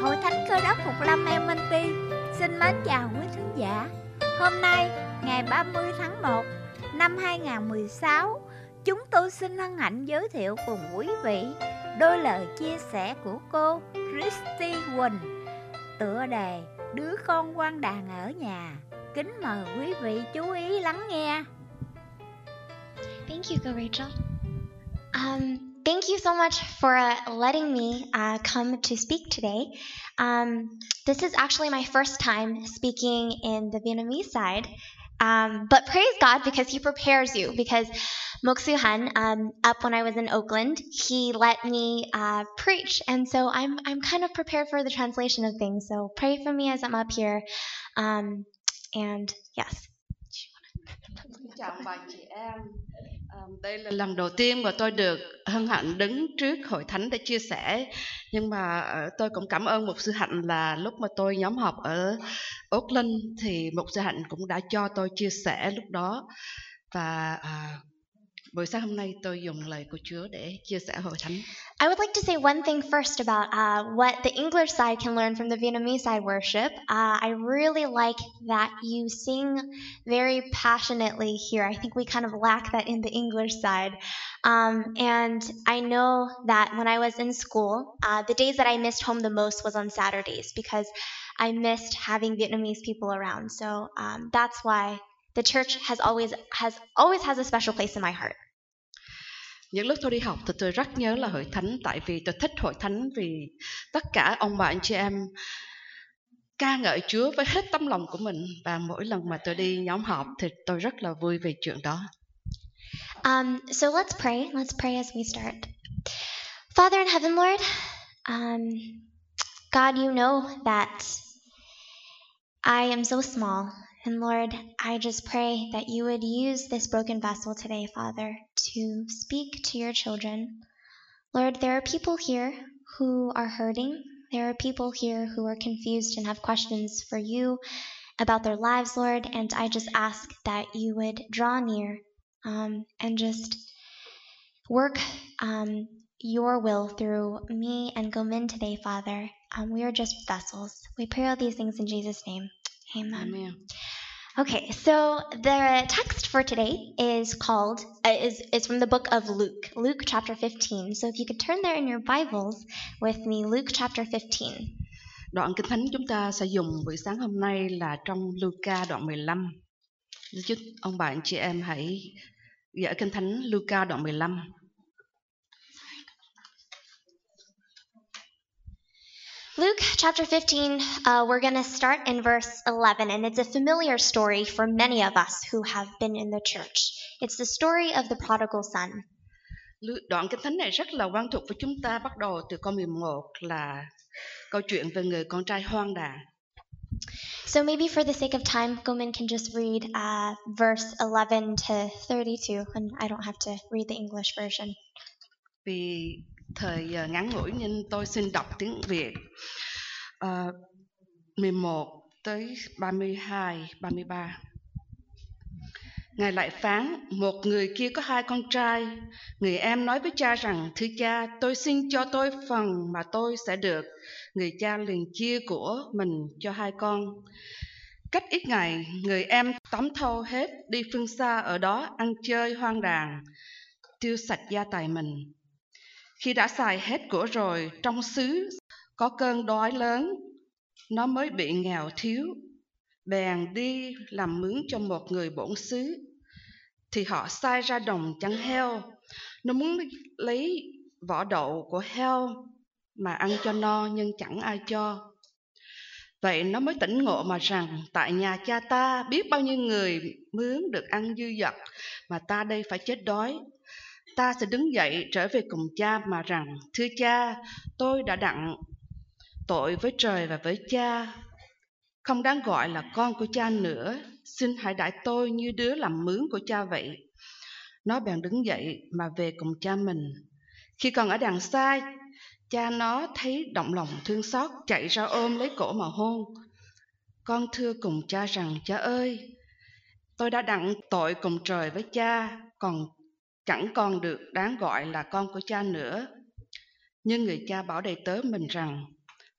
Hội Thánh Cơ Đốc Phục Lâm Elmonty xin mến chào quý thính giả. Hôm nay, ngày 30 tháng 1 năm 2016, chúng tôi xin hân hạnh giới thiệu cùng quý vị đôi lời chia sẻ của cô Christy Quỳnh, tựa đề Đứa con quan đàn ở nhà. Kính mời quý vị chú ý lắng nghe. Thank you, Go Rachel. Thank you so much for letting me come to speak today. This is actually my first time speaking in the Vietnamese side, but praise God because He prepares you. Because Mok Su Han, up when I was in Oakland, he let me preach, and so I'm kind of prepared for the translation of things. So pray for me as I'm up here, and yes. Chào bà chị em. Đây là lần đầu tiên mà tôi được hân hạnh đứng trước hội thánh để chia sẻ. Nhưng mà tôi cũng cảm ơn Mục sư Hạnh là lúc mà tôi nhóm họp ở Oakland thì Mục sư Hạnh cũng đã cho tôi chia sẻ lúc đó. Và buổi sáng hôm nay tôi dùng lời của Chúa để chia sẻ hội thánh. I would like to say one thing first about what the English side can learn from the Vietnamese side worship. I really like that you sing very passionately here. I think we kind of lack that in the English side. And I know that when I was in school, the days that I missed home the most was on Saturdays because I missed having Vietnamese people around. So that's why the church always has a special place in my heart. Những lúc tôi đi học thì tôi rất nhớ là hội thánh, tại vì tôi thích hội thánh vì tất cả ông bà anh chị em ca ngợi Chúa với hết tấm lòng của mình, và mỗi lần mà tôi đi nhóm họp thì tôi rất là vui về chuyện đó. So let's pray. Let's pray as we start. Father in heaven, Lord, God, you know that I am so small. And Lord, I just pray that you would use this broken vessel today, Father, to speak to your children. Lord, there are people here who are hurting. There are people here who are confused and have questions for you about their lives, Lord. And I just ask that you would draw near and just work your will through me and Gomin today, Father. We are just vessels. We pray all these things in Jesus' name. Amen. Amen. Okay, so the text for today is called is from the book of Luke chapter 15. So if you could turn there in your Bibles with me, Luke chapter 15. Đoạn Kinh Thánh chúng ta sẽ dùng buổi sáng hôm nay là trong Luca đoạn 15. Giúp ông bà anh chị em hãy gỡ Kinh Thánh Luca đoạn 15. Luke chapter 15, we're going to start in verse 11, and it's a familiar story for many of us who have been in the church. It's the story of the prodigal son. Đoạn Kinh Thánh này rất là quen thuộc với chúng ta, bắt đầu từ câu 11 là câu chuyện về người con trai hoang đàn. So maybe for the sake of time, Gomin can just read verse 11 to 32, and I don't have to read the English version. Vì thời ngắn ngủi nên tôi xin đọc tiếng Việt. 11 tới 32, 33. Ngài lại phán, một người kia có 2 con trai. Người em nói với cha rằng, thưa cha, tôi xin cho tôi phần mà tôi sẽ được. Người cha liền chia của mình cho 2 con. Cách ít ngày, người em tóm thâu hết, đi phương xa ở đó ăn chơi hoang đàn, tiêu sạch gia tài mình. Khi đã xài hết của rồi, trong xứ có cơn đói lớn, nó mới bị nghèo thiếu, bèn đi làm mướn cho một người bổn xứ. Thì họ sai ra đồng chăn heo, nó muốn lấy vỏ đậu của heo mà ăn cho no, nhưng chẳng ai cho. Vậy nó mới tỉnh ngộ mà rằng, tại nhà cha ta biết bao nhiêu người mướn được ăn dư dật, mà ta đây phải chết đói. Ta sẽ đứng dậy trở về cùng cha mà rằng, thưa cha, tôi đã đặng tội với trời và với cha, không đáng gọi là con của cha nữa. Xin hãy đãi tôi như đứa làm mướn của cha vậy. Nó bèn đứng dậy mà về cùng cha mình. Khi còn ở đằng xa, cha nó thấy động lòng thương xót, chạy ra ôm lấy cổ mà hôn. Con thưa cùng cha rằng, cha ơi, tôi đã đặng tội cùng trời với cha, chẳng còn được đáng gọi là con của cha nữa. Nhưng người cha bảo đầy tớ mình rằng,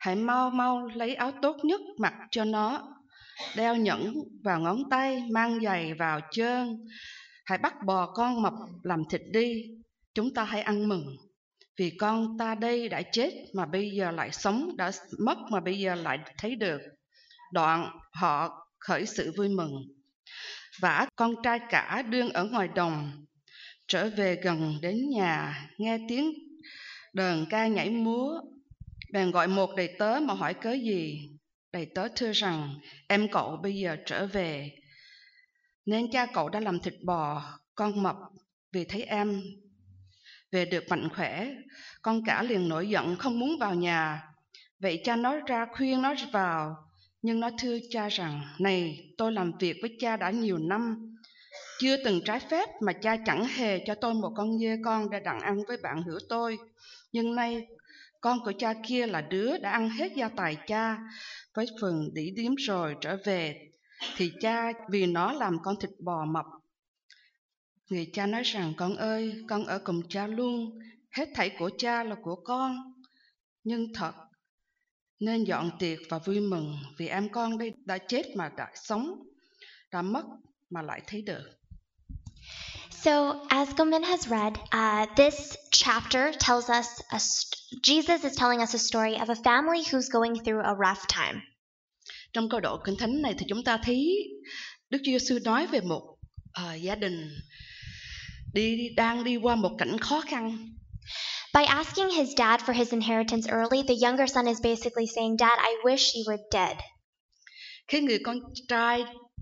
Hãy mau mau lấy áo tốt nhất mặc cho nó, đeo nhẫn vào ngón tay, mang giày vào chân. Hãy bắt bò con mập làm thịt đi, chúng ta hãy ăn mừng. Vì con ta đây đã chết mà bây giờ lại sống, đã mất mà bây giờ lại thấy được. Đoạn họ khởi sự vui mừng. Vả con trai cả đương ở ngoài đồng, trở về gần đến nhà, nghe tiếng đờn ca nhảy múa, bèn gọi một đầy tớ mà hỏi cớ gì. Đầy tớ thưa rằng em cậu bây giờ trở về, nên cha cậu đã làm thịt bò con mập. Vì thấy em về được mạnh khỏe, con cả liền nổi giận không muốn vào nhà. Vậy cha nói ra khuyên nó vào, nhưng nó thưa cha rằng: này, tôi làm việc với cha đã nhiều năm, chưa từng trái phép, mà cha chẳng hề cho tôi một con dê con để đặng ăn với bạn hữu tôi. Nhưng nay con của cha kia là đứa đã ăn hết gia tài cha với phần đĩ điếm rồi trở về, thì cha vì nó làm con thịt bò mập. Người cha nói rằng: con ơi, con ở cùng cha luôn, hết thảy của cha là của con. Nhưng thật nên dọn tiệc và vui mừng, vì em con đây đã chết mà đã sống, đã mất mà lại thấy được. So, as Gomin has read, this chapter tells us, Jesus is telling us a story of a family who's going through a rough time. Trong câu đoạn Kinh Thánh này thì chúng ta thấy Đức Chúa Giêsu nói về một gia đình đang đi qua một cảnh khó khăn. By asking his dad for his inheritance early, the younger son is basically saying, Dad, I wish you were dead. Khi người con trai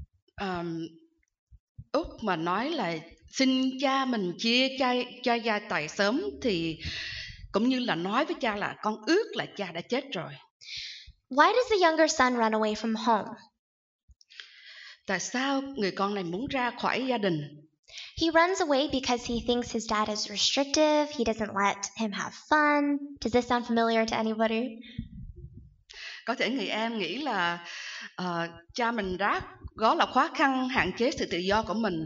út mà nói là xin cha mình chia cho gia tài sớm, thì cũng như là nói với cha là con ước là cha đã chết rồi. Why does the younger son run away from home? Tại sao người con này muốn ra khỏi gia đình? He runs away because he thinks his dad is restrictive, he doesn't let him have fun. Does this sound familiar to anybody? Có thể người em nghĩ là cha mình đó là khó khăn, hạn chế sự tự do của mình.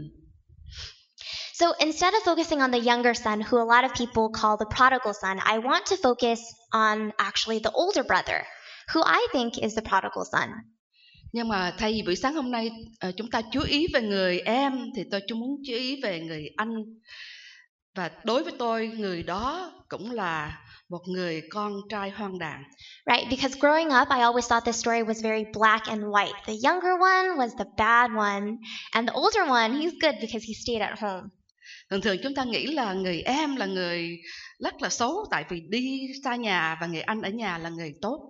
So instead of focusing on the younger son, who a lot of people call the prodigal son, I want to focus on actually the older brother, who I think is the prodigal son. Nhưng mà thay vì buổi sáng hôm nay chúng ta chú ý về người em, thì tôi muốn chú ý về người anh. Và đối với tôi, người đó cũng là một người con trai hoang đàn. Right, because growing up, I always thought this story was very black and white. The younger one was the bad one, and the older one, he's good because he stayed at home. Thường chúng ta nghĩ là người em là người rất là xấu, tại vì đi xa nhà, và người anh ở nhà là người tốt.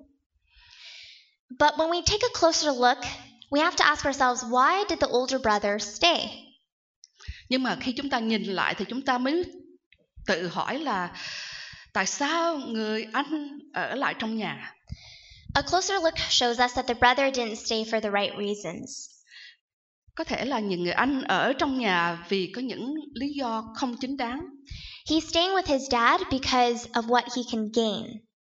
But when we take a closer look, we have to ask ourselves, why did the older brother stay? Nhưng mà khi chúng ta nhìn lại thì chúng ta mới tự hỏi là tại sao người anh ở lại trong nhà? A closer look shows us that the brother didn't stay for the right reasons. Có thể là những người anh ở trong nhà vì có những lý do không chính đáng. He's staying with his dad because of what he can gain.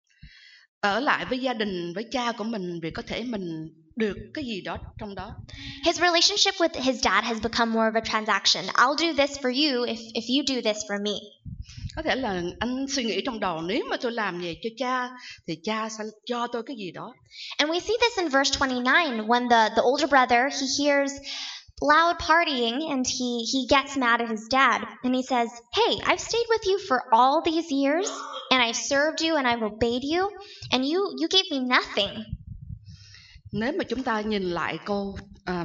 Ở lại với gia đình, với cha của mình vì có thể mình được cái gì đó trong đó. His relationship with his dad has become more of a transaction. I'll do this for you if you do this for me. Có thể là anh suy nghĩ trong đầu, nếu mà tôi làm gì cho cha thì cha sẽ cho tôi cái gì đó. And we see this in verse 29 when the older brother, he hears loud partying and he gets mad at his dad and he says, "Hey, I've stayed with you for all these years and I've served you and I've obeyed you and you gave me nothing." Nếu mà chúng ta nhìn lại câu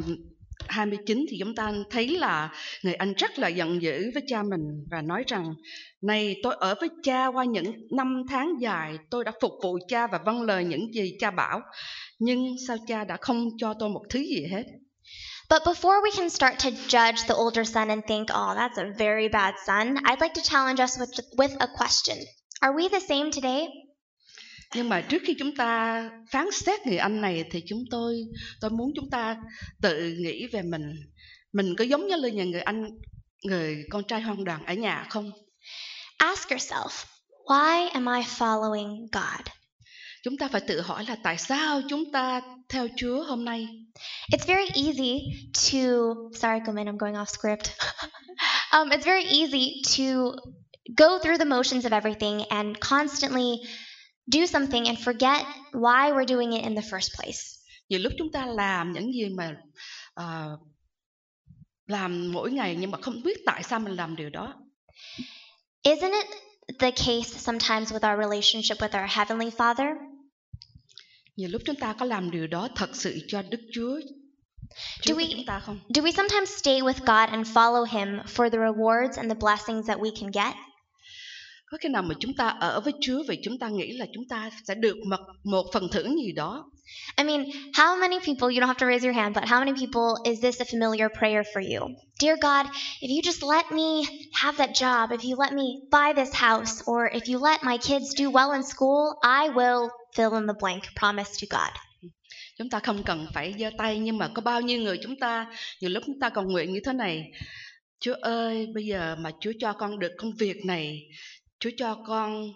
29 thì chúng ta thấy là người anh rất là giận dữ với cha mình và nói rằng: này, tôi ở với cha qua những năm tháng dài, tôi đã phục vụ cha và vâng lời những gì cha bảo, nhưng sao cha đã không cho tôi một thứ gì hết? But before we can start to judge the older son and think, oh, that's a very bad son, I'd like to challenge us with a question. Are we the same today? Nhưng mà trước khi chúng ta phán xét người anh này thì tôi muốn chúng ta tự nghĩ về mình có giống như là người con trai hoang đàn ở nhà không? Ask yourself, why am I following God? Chúng ta phải tự hỏi là tại sao chúng ta theo Chúa hôm nay? It's very easy to, sorry Gomin, I'm going off script. It's very easy to go through the motions of everything and constantly do something and forget why we're doing it in the first place. Nhiều lúc chúng ta làm những gì mà làm mỗi ngày nhưng mà không biết tại sao mình làm điều đó. Isn't it the case sometimes with our relationship with our Heavenly Father? Nhiều lúc chúng ta có làm điều đó thật sự cho Đức Chúa của chúng ta không? Do we sometimes stay with God and follow Him for the rewards and the blessings that we can get? Có khi nào mà chúng ta ở với Chúa vì chúng ta nghĩ là chúng ta sẽ được một phần thưởng gì đó? I mean, how many people, you don't have to raise your hand, but how many people is this a familiar prayer for you? Dear God, if you just let me have that job, if you let me buy this house, or if you let my kids do well in school, I will fill in the blank, promise to God. Chúng ta không cần phải giơ tay, nhưng mà có bao nhiêu người chúng ta, nhiều lúc chúng ta cầu nguyện như thế này: Chúa ơi, bây giờ mà Chúa cho con được công việc này, Chúa cho con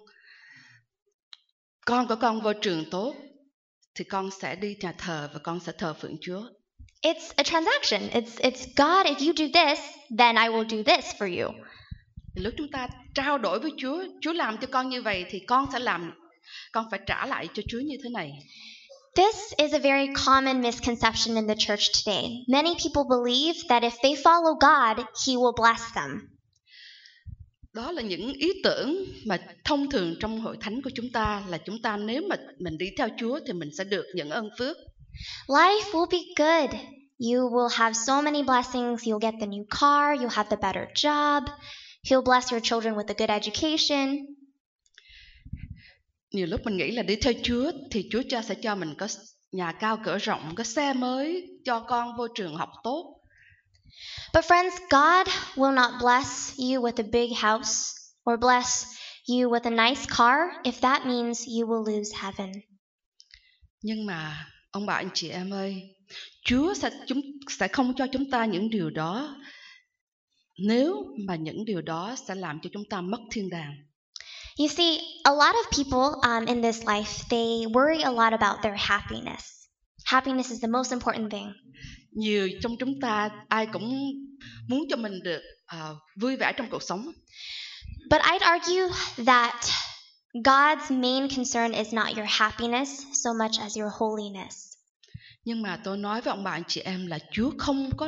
của con vô trường tốt, thì con sẽ đi nhà thờ và con sẽ thờ phượng Chúa. It's a transaction. It's God, if you do this, then I will do this for you. Lúc chúng ta trao đổi với Chúa, Chúa làm cho con như vậy thì con sẽ làm, con phải trả lại cho Chúa như thế này. This is a very common misconception in the church today. Many people believe that if they follow God, He will bless them. Đó là những ý tưởng mà thông thường trong hội thánh của chúng ta, là chúng ta nếu mà mình đi theo Chúa thì mình sẽ được những ơn phước. Life will be good. You will have so many blessings. You'll get the new car. You'll have the better job. He'll bless your children with a good education. Nhiều lúc mình nghĩ là đi theo Chúa thì Chúa cha sẽ cho mình có nhà cao cửa rộng, có xe mới, cho con vô trường học tốt. But friends, God will not bless you with a big house or bless you with a nice car if that means you will lose heaven. Nhưng mà ông bà anh chị em ơi, Chúa sẽ không cho chúng ta những điều đó nếu mà những điều đó sẽ làm cho chúng ta mất thiên đàng. You see, a lot of people in this life, they worry a lot about their happiness. Happiness is the most important thing. Nhiều trong chúng ta ai cũng muốn cho mình được vui vẻ trong cuộc sống. But I'd argue that God's main concern is not your happiness so much as your holiness. Nhưng mà tôi nói với ông bà anh chị em là Chúa không có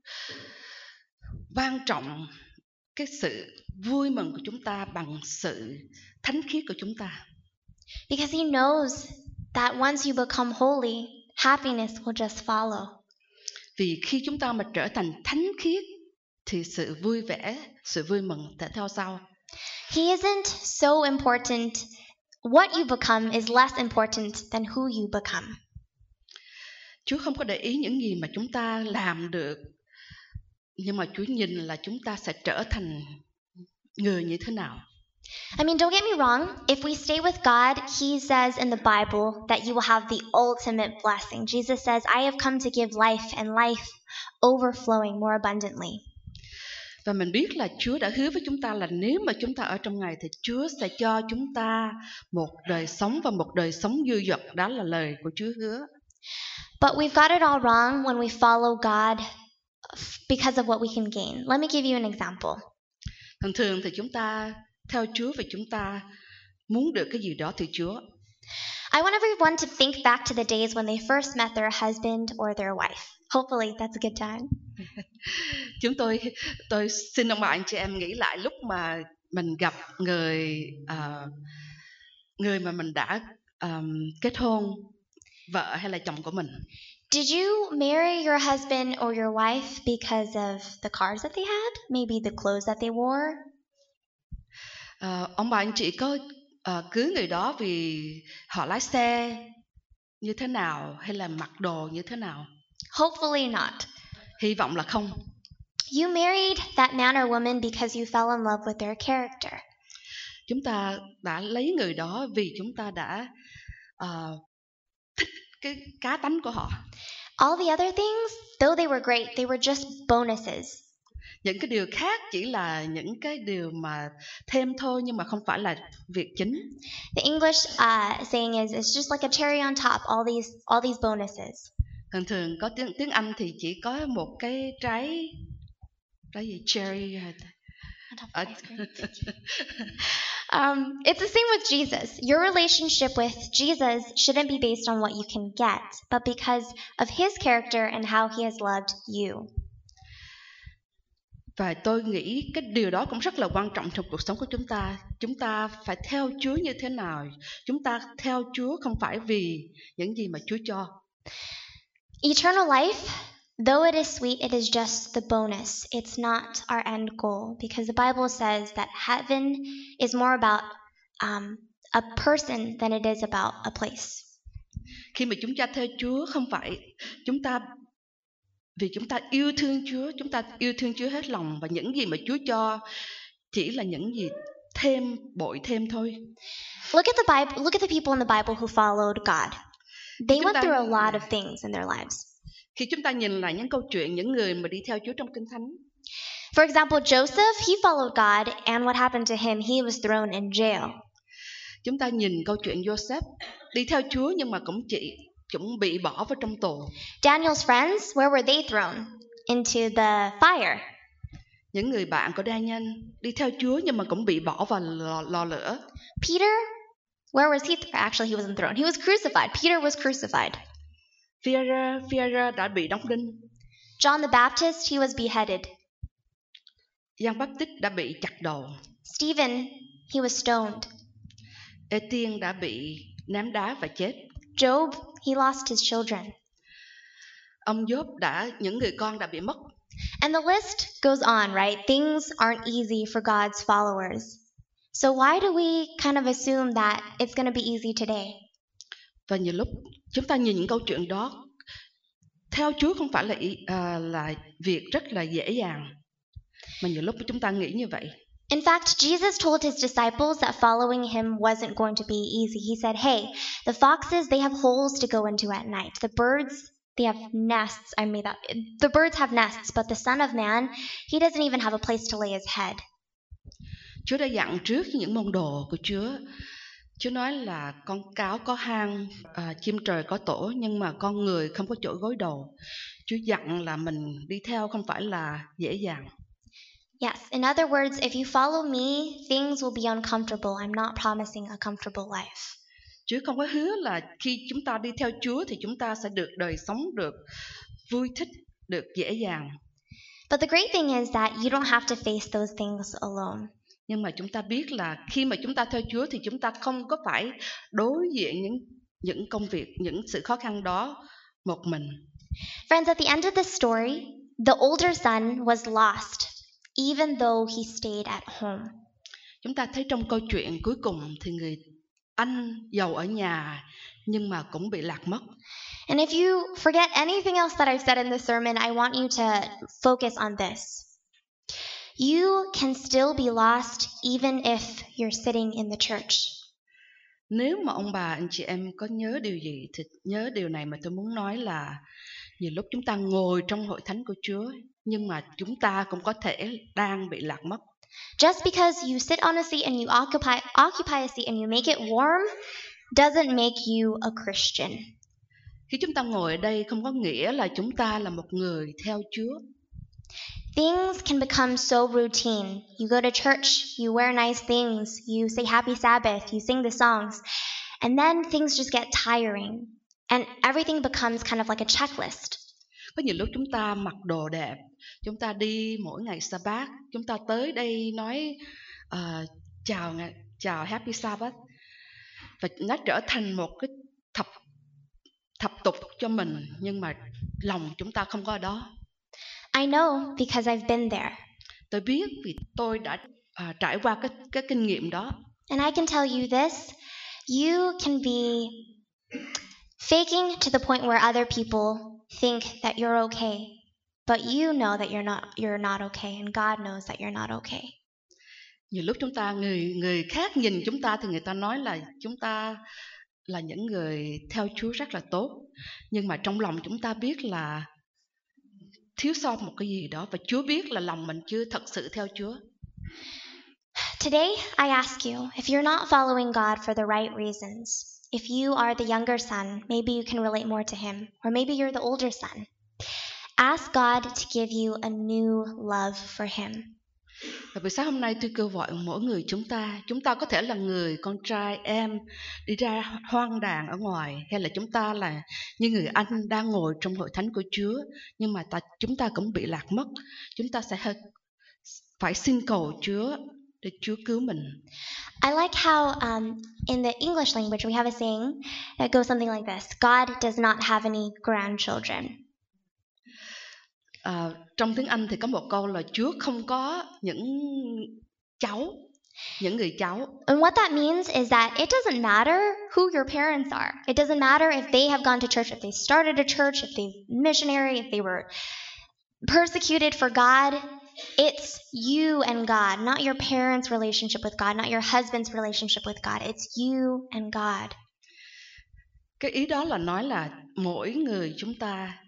quan trọng cái sự vui mừng của chúng ta bằng sự thánh khiết của chúng ta. Because He knows that once you become holy, happiness will just follow. Vì khi chúng ta mà trở thành thánh khiết thì sự vui vẻ, sự vui mừng sẽ theo sau. He isn't so important. What you become is less important than who you become. Chúa không có để ý những gì mà chúng ta làm được, nhưng mà Chúa nhìn là chúng ta sẽ trở thành người như thế nào. I mean, don't get me wrong. If we stay with God, He says in the Bible that you will have the ultimate blessing. Jesus says, I have come to give life and life overflowing more abundantly. Và mình biết là Chúa đã hứa với chúng ta là nếu mà chúng ta ở trong Ngài thì Chúa sẽ cho chúng ta một đời sống và một đời sống dư dật. Đó là lời của Chúa hứa. But we've got it all wrong when we follow God because of what we can gain. Let me give you an example. Thường thì chúng ta theo Chúa vì chúng ta muốn được cái gì đó từ Chúa. I want everyone to think back to the days when they first met their husband or their wife. Hopefully that's a good time. Tôi xin ông bà anh chị em nghĩ lại lúc mà mình gặp người mà mình đã kết hôn, vợ hay là chồng của mình. Did you marry your husband or your wife because of the cars that they had? Maybe the clothes that they wore? Ông bà anh chị có cưới người đó vì họ lái xe như thế nào hay là mặc đồ như thế nào? Hopefully not. Hy vọng là không. You married that man or woman because you fell in love with their character. Chúng ta đã lấy người đó vì chúng ta đã thích cái cá tánh của họ. All the other things, though they were great, they were just bonuses. Những cái điều khác chỉ là những cái điều mà thêm thôi, nhưng mà không phải là việc chính. The English saying is, it's just like a cherry on top, all these bonuses. Thường có tiếng Anh thì chỉ có một cái trái gì cherry. It's the same with Jesus. Your relationship with Jesus shouldn't be based on what you can get, but because of his character and how he has loved you. Và tôi nghĩ cái điều đó cũng rất là quan trọng trong cuộc sống của chúng ta. Chúng ta phải theo Chúa như thế nào? Chúng ta theo Chúa không phải vì những gì mà Chúa cho. Eternal life, though it is sweet, it is just the bonus. It's not our end goal, because the Bible says that heaven is more about a person than it is about a place. Khi mà chúng ta theo Chúa không phải vì chúng ta yêu thương Chúa, chúng ta yêu thương Chúa hết lòng, và những gì mà Chúa cho chỉ là những gì bội thêm thôi. Look at the Bible. Look at the people in the Bible who followed God. They went through a lot of things in their lives. Khi chúng ta nhìn lại những câu chuyện những người mà đi theo Chúa trong Kinh Thánh. For example, Joseph, he followed God, and what happened to him? He was thrown in jail. Chúng ta nhìn câu chuyện Joseph đi theo Chúa nhưng mà cũng bị bỏ vào trong tù. Daniel's friends, where were they thrown? Into the fire. Những người bạn của Daniel đi theo Chúa nhưng mà cũng bị bỏ vào lò lửa. Peter, where was he? Actually, he wasn't thrown. He was crucified. Peter was crucified. Peter đã bị đóng đinh. John the Baptist, he was beheaded. Giăng Baptist đã bị chặt đầu. Stephen, he was stoned. Ê-tiên đã bị ném đá và chết. Job, he lost his children. Ông Job những người con đã bị mất. And the list goes on, right? Things aren't easy for God's followers. So why do we kind of assume that it's going to be easy today? Và nhiều lúc chúng ta nhìn những câu chuyện đó, theo Chúa không phải là việc rất là dễ dàng, mà nhiều lúc chúng ta nghĩ như vậy. In fact, Jesus told his disciples that following him wasn't going to be easy. He said, hey, the foxes, they have holes to go into at night. The birds, they have nests. The birds have nests, but the Son of Man, he doesn't even have a place to lay his head. Chúa đã dặn trước những môn đồ của Chúa. Chúa nói là con cáo có hang, chim trời có tổ, nhưng mà con người không có chỗ gối đầu. Chúa dặn là mình đi theo không phải là dễ dàng. Yes, in other words, if you follow me, things will be uncomfortable. I'm not promising a comfortable life. Chúa không có hứa là khi chúng ta đi theo Chúa thì chúng ta sẽ được đời sống được vui thích, được dễ dàng. But the great thing is that you don't have to face those things alone. Nhưng mà chúng ta biết là khi mà chúng ta theo Chúa thì chúng ta không có phải đối diện những công việc, những sự khó khăn đó một mình. Friends, at the end of this story, the older son was lost, even though he stayed at home. Chúng ta thấy trong câu chuyện cuối cùng thì người anh giàu ở nhà nhưng mà cũng bị lạc mất. And if you forget anything else that I've said in the sermon, I want you to focus on this. You can still be lost even if you're sitting in the church. Nếu mà ông bà, anh chị em có nhớ điều gì thì nhớ điều này mà tôi muốn nói là nhiều lúc chúng ta ngồi trong hội thánh của Chúa nhưng mà chúng ta cũng có thể đang bị lạc mất. Just because you sit on a seat and you occupy a seat and you make it warm doesn't make you a Christian. Khi chúng ta ngồi ở đây không có nghĩa là chúng ta là một người theo Chúa. Things can become so routine. You go to church, you wear nice things, you say happy Sabbath, you sing the songs, and then things just get tiring and everything becomes kind of like a checklist. Có nhiều lúc chúng ta mặc đồ đẹp, chúng ta đi mỗi ngày Sa-bát, chúng ta tới đây nói chào Happy Sabbath, và nó trở thành một cái thập tục cho mình, nhưng mà lòng chúng ta không có ở đó. I know because I've been there. Tôi biết vì tôi đã trải qua cái kinh nghiệm đó. And I can tell you this, you can be faking to the point where other people think that you're okay, but you know that you're not okay, and God knows that you're not okay. Nhiều lúc chúng ta người khác nhìn chúng ta thì người ta nói là chúng ta là những người theo Chúa rất là tốt, nhưng mà trong lòng chúng ta biết là thiếu sót một cái gì đó, và Chúa biết là lòng mình chưa thật sự theo Chúa. Today, I ask you, if you're not following God for the right reasons, if you are the younger son, maybe you can relate more to him, or maybe you're the older son. Ask God to give you a new love for him. Và buổi sáng hôm nay tôi kêu gọi mỗi người chúng ta có thể là người con trai em đi ra hoang đàn ở ngoài, hay là chúng ta là như người anh đang ngồi trong hội thánh của Chúa, nhưng mà chúng ta cũng bị lạc mất. Chúng ta sẽ phải xin cầu Chúa để Chúa cứu mình. I like how in the English language we have a saying that goes something like this: God does not have any grandchildren. Trong tiếng Anh thì có một câu là Chúa không có những người cháu. And what that means is that it doesn't matter who your parents are. It doesn't matter if they have gone to church, if they started a church, if they're missionary, if they were persecuted for God. It's you and God, not your parents' relationship with God, not your husband's relationship with God. It's you and God. Cái ý đó là nói là mỗi người chúng ta,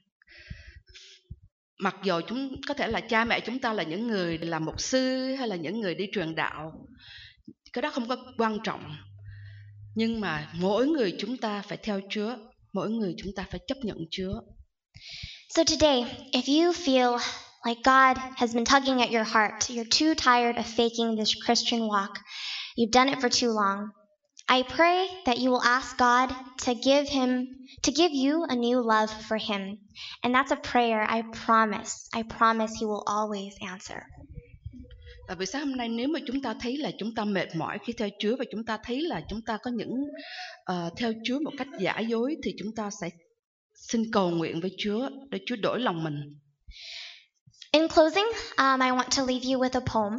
mặc dù có thể là cha mẹ chúng ta là những người làm mục sư hay là những người đi truyền đạo, cái đó không có quan trọng. Nhưng mà mỗi người chúng ta phải theo Chúa, mỗi người chúng ta phải chấp nhận Chúa. So today, if you feel like God has been tugging at your heart, you're too tired of faking this Christian walk, you've done it for too long, I pray that you will ask God to give you a new love for Him. And that's a prayer I promise He will always answer. Và buổi sáng hôm nay, nếu mà chúng ta thấy là chúng ta mệt mỏi khi theo Chúa, và chúng ta thấy là chúng ta có những theo Chúa một cách giả dối, thì chúng ta sẽ xin cầu nguyện với Chúa để Chúa đổi lòng mình. In closing, I want to leave you with a poem.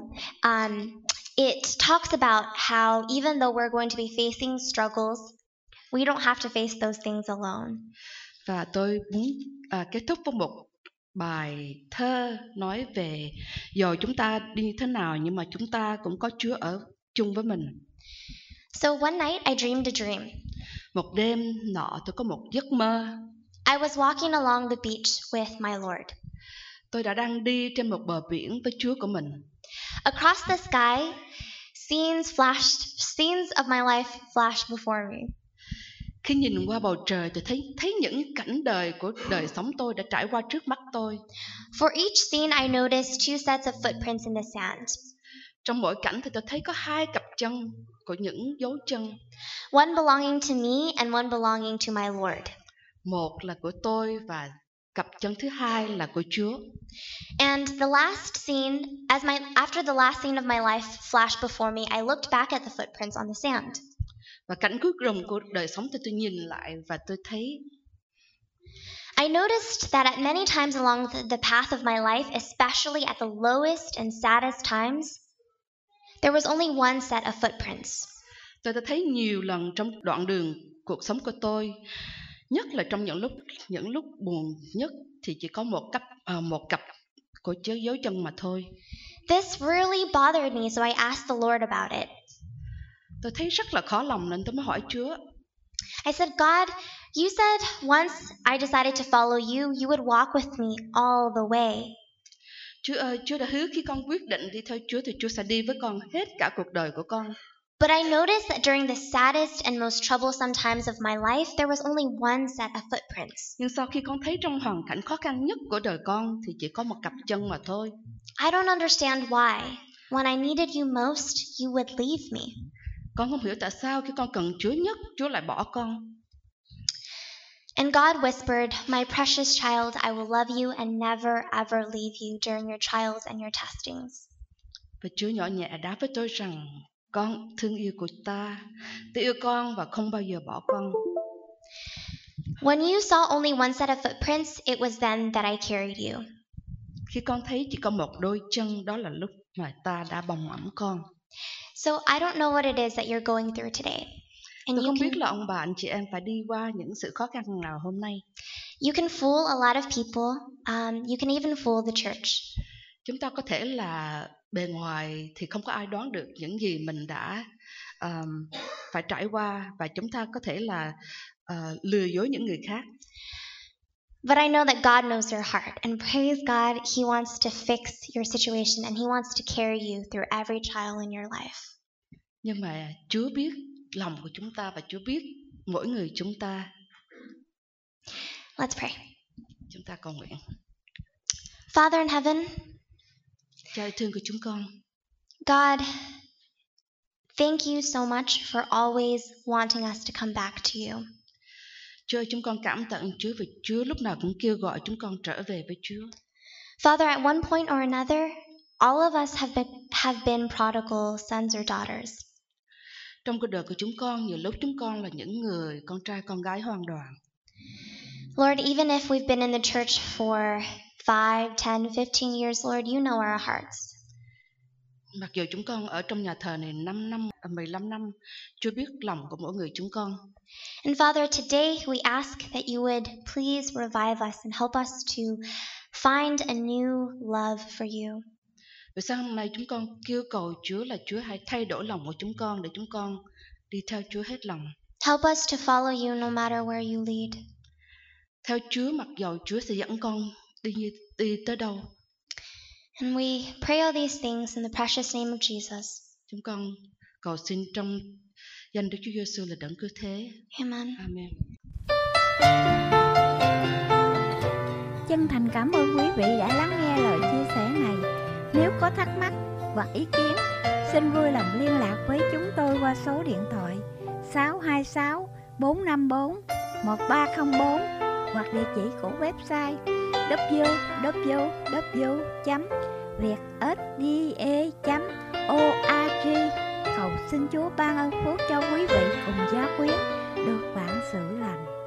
It talks about how even though we're going to be facing struggles, we don't have to face those things alone. Và tôi muốn kết thúc với một bài thơ nói về dù chúng ta đi thế nào nhưng mà chúng ta cũng có Chúa ở chung với mình. So one night I dreamed a dream. Một đêm nọ tôi có một giấc mơ. I was walking along the beach with my Lord. Tôi đã đang đi trên một bờ biển với Chúa của mình. Across the sky, scenes of my life flashed before me. Khi nhìn qua bầu trời, tôi thấy những cảnh của đời sống tôi đã trải qua trước mắt tôi. For each scene, I noticed two sets of footprints in the sand. Trong mỗi cảnh thì tôi thấy có hai cặp chân của những dấu chân. One belonging to me and one belonging to my Lord. Một là của tôi và cặp chân thứ hai là của Chúa. And after the last scene of my life flashed before me, I looked back at the footprints on the sand. Và cảnh cuối cùng của đời sống tôi nhìn lại và tôi thấy. I noticed that at many times along the path of my life, especially at the lowest and saddest times, there was only one set of footprints. Tôi đã thấy nhiều lần trong đoạn đường cuộc sống của tôi, nhất là trong những lúc buồn nhất, thì chỉ có một cặp của dấu chân mà thôi. This really bothered me, so I asked the Lord about it. Tôi thấy rất là khó lòng nên tôi mới hỏi Chúa. I said, God, you said once I decided to follow you, you would walk with me all the way. Chúa ơi, Chúa đã hứa khi con quyết định đi theo Chúa thì Chúa sẽ đi với con hết cả cuộc đời của con. But I noticed that during the saddest and most troublesome times of my life, there was only one set of footprints. Nhưng sau khi con thấy trong hoàn cảnh khó khăn nhất của đời con thì chỉ có một cặp chân mà thôi. I don't understand why. When I needed you most, you would leave me. Con không hiểu tại sao khi con cần Chúa nhất, Chúa lại bỏ con. And God whispered, "My precious child, I will love you and never ever leave you during your trials and your testings." Và Chúa nhỏ nhẹ đáp với tôi rằng, con thương yêu của ta, tôi yêu con và không bao giờ bỏ con. When you saw only one set of footprints, it was then that I carried you. Khi con thấy chỉ có một đôi chân, đó là lúc mà ta đã bồng ẵm con. So I don't know what it is that you're going through today. And Tôi không biết là ông bà anh chị em phải đi qua những sự khó khăn nào hôm nay. You can fool a lot of people. You can even fool the church. Chúng ta có thể là bề ngoài thì không có ai đoán được những gì mình đã phải trải qua, và chúng ta có thể là lừa dối những người khác. But I know that God knows your heart, and praise God, He wants to fix your situation, and He wants to carry you through every trial in your life. Nhưng mà Chúa biết lòng của chúng ta và Chúa biết mỗi người chúng ta. Let's pray. Chúng ta cầu nguyện. Father in heaven, Cha yêu thương của chúng con, God, thank you so much for always wanting us to come back to you. Chúa ơi, chúng con cảm tạ Chúa vì Chúa lúc nào cũng kêu gọi chúng con trở về với Chúa. Father, at one point or another, all of us have been prodigal sons or daughters. Trong cuộc đời của chúng con, nhiều lúc chúng con là những người con trai con gái hoàn toàn. Lord, even if we've been in the church for 5, 10, 15 years, Lord, you know our hearts. Mặc dù chúng con ở trong nhà thờ này 5 năm, 15 năm, Chúa biết lòng của mỗi người chúng con. And Father, today we ask that you would please revive us and help us to find a new love for you. Vì sao hôm nay chúng con kêu cầu Chúa là Chúa hãy thay đổi lòng của chúng con để chúng con đi theo Chúa hết lòng. Help us to follow you no matter where you lead. Theo Chúa mặc dầu Chúa sẽ dẫn con đi tới đâu. And we pray all these things in the precious name of Jesus. Chúng con cầu xin trong danh Đức Chúa Giêsu là đấng cứu thế. Amen. Amen. Chân thành cảm ơn quý vị đã lắng nghe lời chia sẻ này. Nếu có thắc mắc hoặc ý kiến, xin vui lòng liên lạc với chúng tôi qua số điện thoại 626 454 1304 hoặc địa chỉ của website www.vietsda.org. Cầu xin Chúa ban ơn phước cho quý vị cùng gia quyến được vạn sự lành.